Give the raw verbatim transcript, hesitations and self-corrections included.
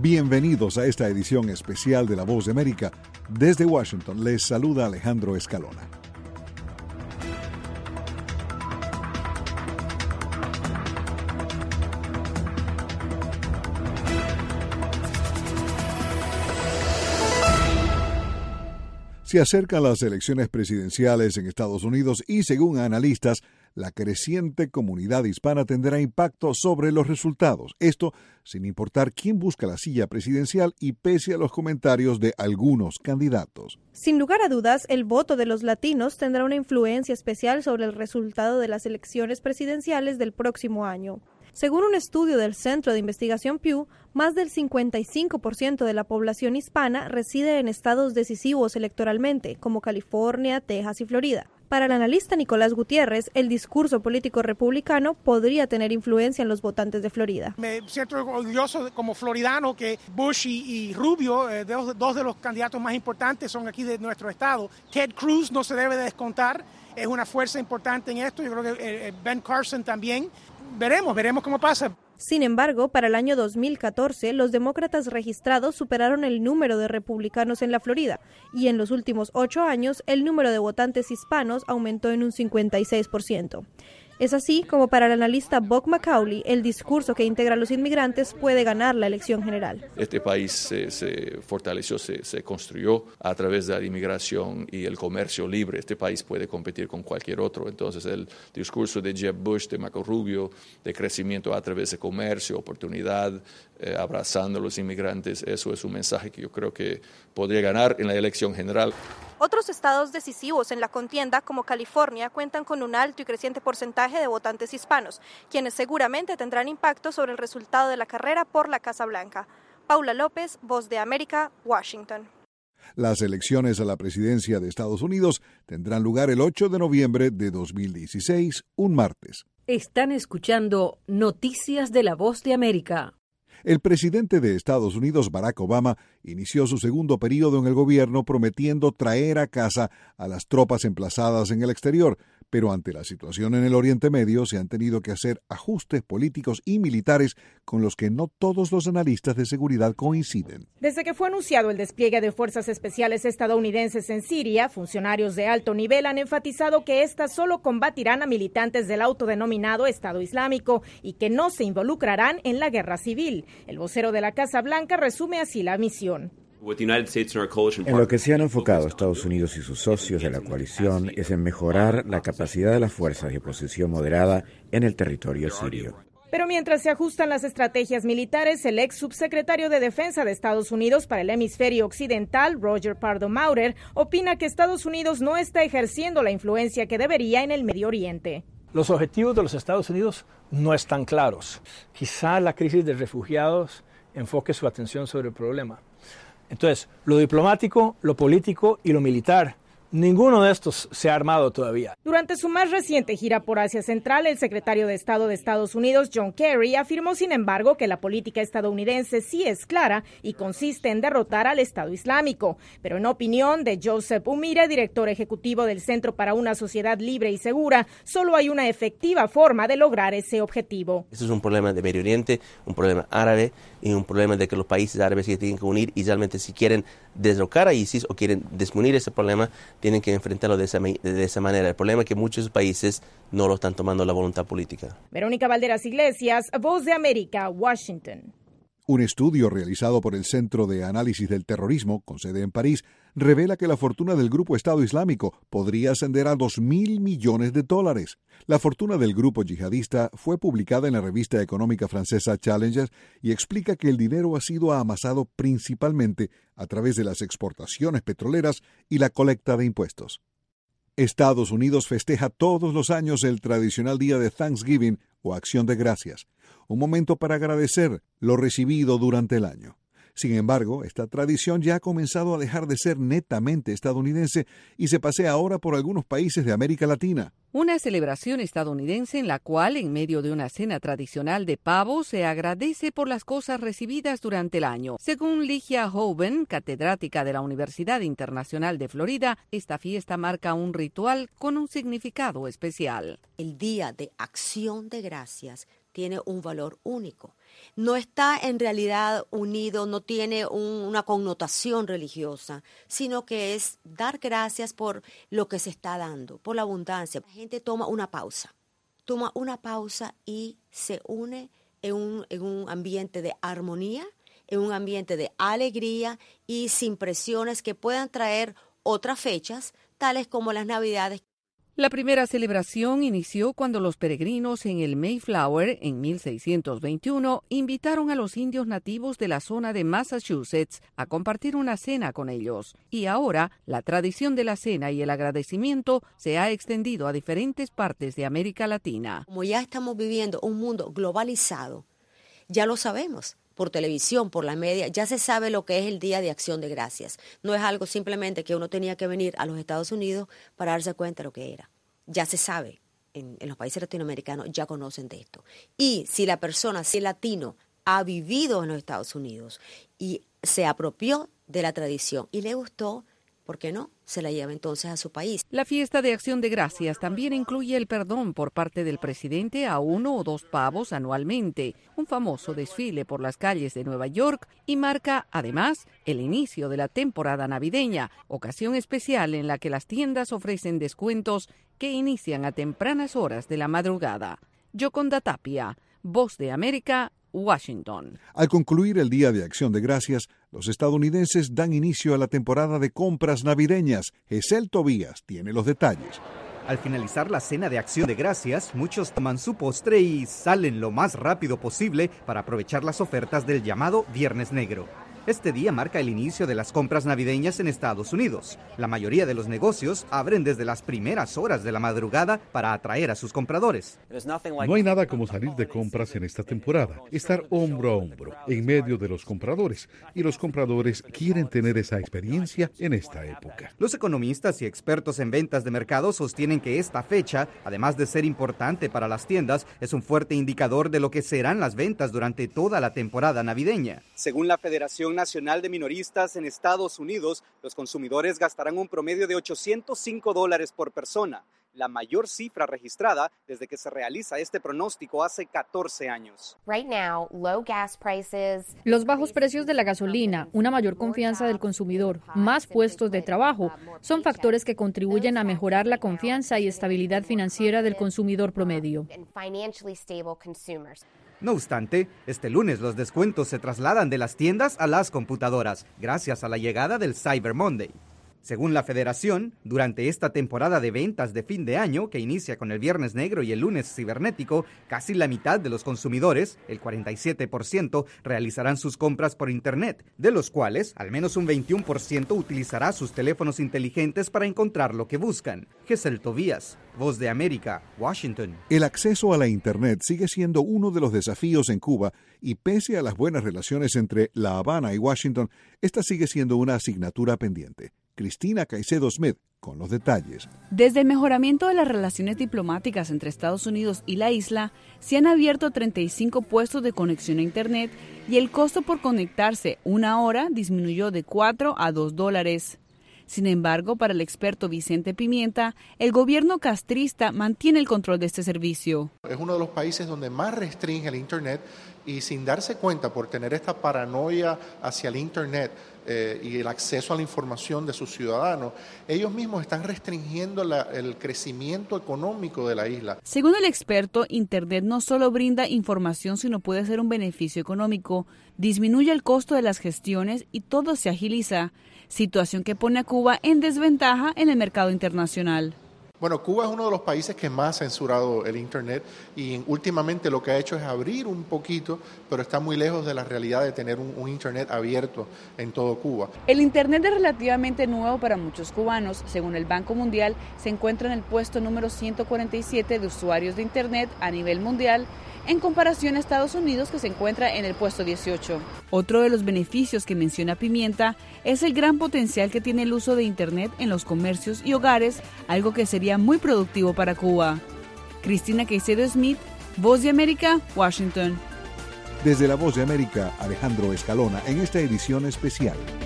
Bienvenidos a esta edición especial de La Voz de América. Desde Washington les saluda Alejandro Escalona. Se acercan las elecciones presidenciales en Estados Unidos y, según analistas, la creciente comunidad hispana tendrá impacto sobre los resultados. Esto sin importar quién busca la silla presidencial y pese a los comentarios de algunos candidatos. Sin lugar a dudas, el voto de los latinos tendrá una influencia especial sobre el resultado de las elecciones presidenciales del próximo año. Según un estudio del Centro de Investigación Pew, más del cincuenta y cinco por ciento de la población hispana reside en estados decisivos electoralmente, como California, Texas y Florida. Para el analista Nicolás Gutiérrez, el discurso político republicano podría tener influencia en los votantes de Florida. Me siento orgulloso como floridano que Bush y, y Rubio, eh, dos, dos de los candidatos más importantes, son aquí de nuestro estado. Ted Cruz no se debe de descontar, es una fuerza importante en esto. Yo creo que eh, Ben Carson también. Veremos, veremos cómo pasa. Sin embargo, para el año dos mil catorce, los demócratas registrados superaron el número de republicanos en la Florida y en los últimos ocho años el número de votantes hispanos aumentó en un cincuenta y seis por ciento. Es así como para el analista Buck Macaulay, el discurso que integra a los inmigrantes puede ganar la elección general. Este país se, se fortaleció, se, se construyó a través de la inmigración y el comercio libre. Este país puede competir con cualquier otro. Entonces el discurso de Jeb Bush, de Marco Rubio, de crecimiento a través de comercio, oportunidad, eh, abrazando a los inmigrantes, eso es un mensaje que yo creo que podría ganar en la elección general. Otros estados decisivos en la contienda, como California, cuentan con un alto y creciente porcentaje de votantes hispanos, quienes seguramente tendrán impacto sobre el resultado de la carrera por la Casa Blanca. Paula López, Voz de América, Washington. Las elecciones a la presidencia de Estados Unidos tendrán lugar el ocho de noviembre de dos mil dieciséis, un martes. Están escuchando Noticias de la Voz de América. El presidente de Estados Unidos, Barack Obama, inició su segundo periodo en el gobierno prometiendo traer a casa a las tropas emplazadas en el exterior, pero ante la situación en el Oriente Medio se han tenido que hacer ajustes políticos y militares con los que no todos los analistas de seguridad coinciden. Desde que fue anunciado el despliegue de fuerzas especiales estadounidenses en Siria, funcionarios de alto nivel han enfatizado que éstas solo combatirán a militantes del autodenominado Estado Islámico y que no se involucrarán en la guerra civil. El vocero de la Casa Blanca resume así la misión. En lo que se han enfocado Estados Unidos y sus socios de la coalición es en mejorar la capacidad de las fuerzas de oposición moderada en el territorio sirio. Pero mientras se ajustan las estrategias militares, el ex subsecretario de Defensa de Estados Unidos para el hemisferio occidental, Roger Pardo Maurer, opina que Estados Unidos no está ejerciendo la influencia que debería en el Medio Oriente. Los objetivos de los Estados Unidos no están claros. Quizá la crisis de refugiados enfoque su atención sobre el problema. Entonces, lo diplomático, lo político y lo militar, ninguno de estos se ha armado todavía. Durante su más reciente gira por Asia Central, el secretario de Estado de Estados Unidos, John Kerry, afirmó, sin embargo, que la política estadounidense sí es clara y consiste en derrotar al Estado Islámico. Pero en opinión de Joseph Umire, director ejecutivo del Centro para una Sociedad Libre y Segura, solo hay una efectiva forma de lograr ese objetivo. Este es un problema de Medio Oriente, un problema árabe y un problema de que los países árabes se tienen que unir y realmente si quieren derrocar a ISIS o quieren desmunir ese problema, tienen que enfrentarlo de esa, de esa manera. El problema es que muchos países no lo están tomando la voluntad política. Verónica Valderas Iglesias, Voz de América, Washington. Un estudio realizado por el Centro de Análisis del Terrorismo, con sede en París, revela que la fortuna del grupo Estado Islámico podría ascender a dos mil millones de dólares. La fortuna del grupo yihadista fue publicada en la revista económica francesa Challenger y explica que el dinero ha sido amasado principalmente a través de las exportaciones petroleras y la colecta de impuestos. Estados Unidos festeja todos los años el tradicional día de Thanksgiving o Acción de Gracias, un momento para agradecer lo recibido durante el año. Sin embargo, esta tradición ya ha comenzado a dejar de ser netamente estadounidense y se pasea ahora por algunos países de América Latina. Una celebración estadounidense en la cual, en medio de una cena tradicional de pavo, se agradece por las cosas recibidas durante el año. Según Ligia Hoven, catedrática de la Universidad Internacional de Florida, esta fiesta marca un ritual con un significado especial. El Día de Acción de Gracias tiene un valor único. No está en realidad unido, no tiene un, una connotación religiosa, sino que es dar gracias por lo que se está dando, por la abundancia. La gente toma una pausa, toma una pausa y se une en un, en un ambiente de armonía, en un ambiente de alegría y sin presiones que puedan traer otras fechas, tales como las Navidades. La primera celebración inició cuando los peregrinos en el Mayflower en mil seiscientos veintiuno invitaron a los indios nativos de la zona de Massachusetts a compartir una cena con ellos. Y ahora, la tradición de la cena y el agradecimiento se ha extendido a diferentes partes de América Latina. Como ya estamos viviendo un mundo globalizado, ya lo sabemos. Por televisión, por la media, ya se sabe lo que es el Día de Acción de Gracias. No es algo simplemente que uno tenía que venir a los Estados Unidos para darse cuenta de lo que era. Ya se sabe, en, en los países latinoamericanos ya conocen de esto. Y si la persona, si el latino ha vivido en los Estados Unidos y se apropió de la tradición y le gustó, ¿por qué no? Se la lleva entonces a su país. La fiesta de Acción de Gracias también incluye el perdón por parte del presidente a uno o dos pavos anualmente, un famoso desfile por las calles de Nueva York, y marca, además, el inicio de la temporada navideña, ocasión especial en la que las tiendas ofrecen descuentos que inician a tempranas horas de la madrugada. Yoconda Tapia, Voz de América, Washington. Al concluir el Día de Acción de Gracias, los estadounidenses dan inicio a la temporada de compras navideñas. Gesell Tobías tiene los detalles. Al finalizar la cena de Acción de Gracias, muchos toman su postre y salen lo más rápido posible para aprovechar las ofertas del llamado Viernes Negro. Este día marca el inicio de las compras navideñas en Estados Unidos. La mayoría de los negocios abren desde las primeras horas de la madrugada para atraer a sus compradores. No hay nada como salir de compras en esta temporada, estar hombro a hombro, en medio de los compradores. Y los compradores quieren tener esa experiencia en esta época. Los economistas y expertos en ventas de mercado sostienen que esta fecha, además de ser importante para las tiendas, es un fuerte indicador de lo que serán las ventas durante toda la temporada navideña. Según la Federación Nacional de Minoristas en Estados Unidos, los consumidores gastarán un promedio de ochocientos cinco dólares por persona, la mayor cifra registrada desde que se realiza este pronóstico hace catorce años. Right now, low gas prices, los bajos precios de la gasolina, una mayor confianza del consumidor, más puestos de trabajo, son factores que contribuyen a mejorar la confianza y estabilidad financiera del consumidor promedio. No obstante, este lunes los descuentos se trasladan de las tiendas a las computadoras, gracias a la llegada del Cyber Monday. Según la Federación, durante esta temporada de ventas de fin de año, que inicia con el Viernes Negro y el Lunes Cibernético, casi la mitad de los consumidores, el cuarenta y siete por ciento, realizarán sus compras por Internet, de los cuales al menos un veintiuno por ciento utilizará sus teléfonos inteligentes para encontrar lo que buscan. Gesell Tobías, Voz de América, Washington. El acceso a la Internet sigue siendo uno de los desafíos en Cuba y pese a las buenas relaciones entre La Habana y Washington, esta sigue siendo una asignatura pendiente. Cristina Caicedo Smith con los detalles. Desde el mejoramiento de las relaciones diplomáticas entre Estados Unidos y la isla, se han abierto treinta y cinco puestos de conexión a Internet y el costo por conectarse una hora disminuyó de cuatro a dos dólares. Sin embargo, para el experto Vicente Pimienta, el gobierno castrista mantiene el control de este servicio. Es uno de los países donde más restringe el Internet y sin darse cuenta por tener esta paranoia hacia el Internet eh, y el acceso a la información de sus ciudadanos, ellos mismos están restringiendo la, el crecimiento económico de la isla. Según el experto, Internet no solo brinda información, sino puede ser un beneficio económico, disminuye el costo de las gestiones y todo se agiliza, situación que pone a Cuba en desventaja en el mercado internacional. Bueno, Cuba es uno de los países que más ha censurado el Internet y últimamente lo que ha hecho es abrir un poquito, pero está muy lejos de la realidad de tener un, un Internet abierto en todo Cuba. El Internet es relativamente nuevo para muchos cubanos. Según el Banco Mundial, se encuentra en el puesto número ciento cuarenta y siete de usuarios de Internet a nivel mundial, en comparación a Estados Unidos, que se encuentra en el puesto dieciocho. Otro de los beneficios que menciona Pimienta es el gran potencial que tiene el uso de Internet en los comercios y hogares, algo que sería muy productivo para Cuba. Cristina Caicedo Smith, Voz de América, Washington. Desde la Voz de América, Alejandro Escalona, en esta edición especial.